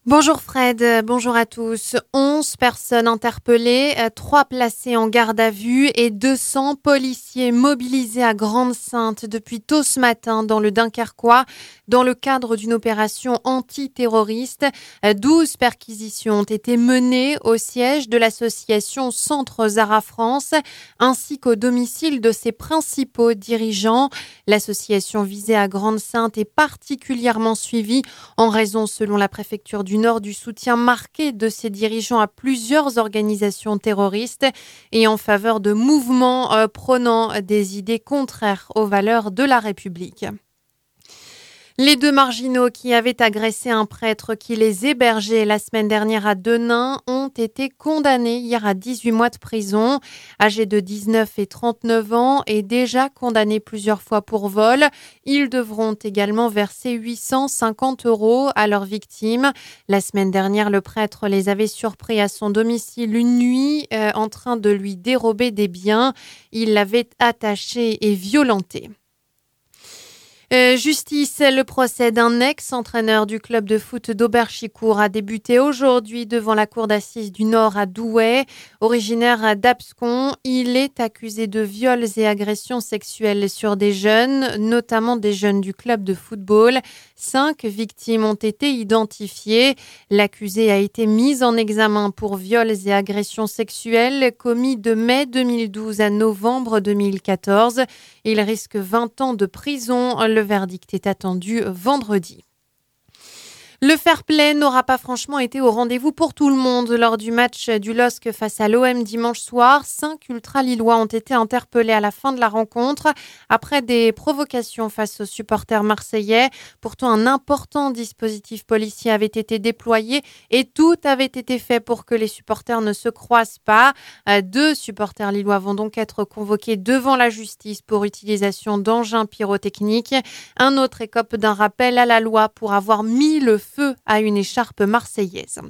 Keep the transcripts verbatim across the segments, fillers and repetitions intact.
Bonjour Fred, bonjour à tous. onze personnes interpellées, trois placées en garde à vue et deux cents policiers mobilisés à Grande-Synthe depuis tôt ce matin dans le Dunkerquois dans le cadre d'une opération antiterroriste. douze perquisitions ont été menées au siège de l'association Centre Zara France ainsi qu'au domicile de ses principaux dirigeants. L'association visée à Grande-Synthe est particulièrement suivie en raison, selon la préfecture du Nord, du soutien marqué de ses dirigeants à plusieurs organisations terroristes et en faveur de mouvements euh, prônant des idées contraires aux valeurs de la République. Les deux marginaux qui avaient agressé un prêtre qui les hébergeait la semaine dernière à Denain ont été condamnés hier à dix-huit mois de prison. Âgés de dix-neuf et trente-neuf ans et déjà condamnés plusieurs fois pour vol, ils devront également verser huit cent cinquante euros à leurs victimes. La semaine dernière, le prêtre les avait surpris à son domicile une nuit euh, en train de lui dérober des biens. Il l'avait attaché et violenté. Euh, justice, le procès d'un ex-entraîneur du club de foot d'Auberchicourt a débuté aujourd'hui devant la cour d'assises du Nord à Douai. Originaire d'Abscon, il est accusé de viols et agressions sexuelles sur des jeunes, notamment des jeunes du club de football. Cinq victimes ont été identifiées. L'accusé a été mis en examen pour viols et agressions sexuelles commis de mai deux mille douze à novembre deux mille quatorze. Il risque vingt ans de prison. Le verdict est attendu vendredi. Le fair-play n'aura pas franchement été au rendez-vous pour tout le monde lors du match du L O S C face à l'O M dimanche soir. Cinq ultra-lillois ont été interpellés à la fin de la rencontre après des provocations face aux supporters marseillais. Pourtant, un important dispositif policier avait été déployé et tout avait été fait pour que les supporters ne se croisent pas. Deux supporters lillois vont donc être convoqués devant la justice pour utilisation d'engins pyrotechniques. Un autre écope d'un rappel à la loi pour avoir mis le feu à une écharpe marseillaise.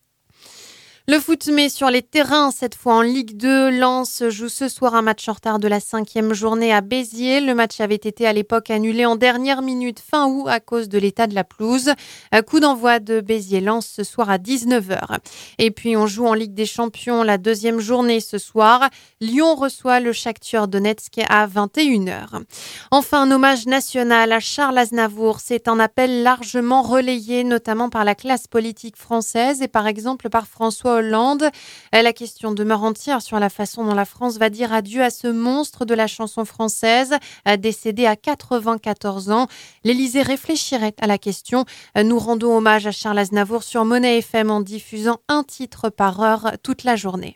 Le foot met sur les terrains, cette fois en Ligue deux. Lens joue ce soir un match en retard de la cinquième journée à Béziers. Le match avait été à l'époque annulé en dernière minute fin août à cause de l'état de la pelouse. Coup d'envoi de Béziers-Lens ce soir à dix-neuf heures. Et puis on joue en Ligue des Champions la deuxième journée ce soir. Lyon reçoit le Shakhtar Donetsk à vingt et une heures. Enfin, un hommage national à Charles Aznavour. C'est un appel largement relayé, notamment par la classe politique française et par exemple par François Hollande. La question demeure entière sur la façon dont la France va dire adieu à ce monstre de la chanson française, décédé à quatre-vingt-quatorze ans. L'Élysée réfléchirait à la question. Nous rendons hommage à Charles Aznavour sur Monnaie F M en diffusant un titre par heure toute la journée.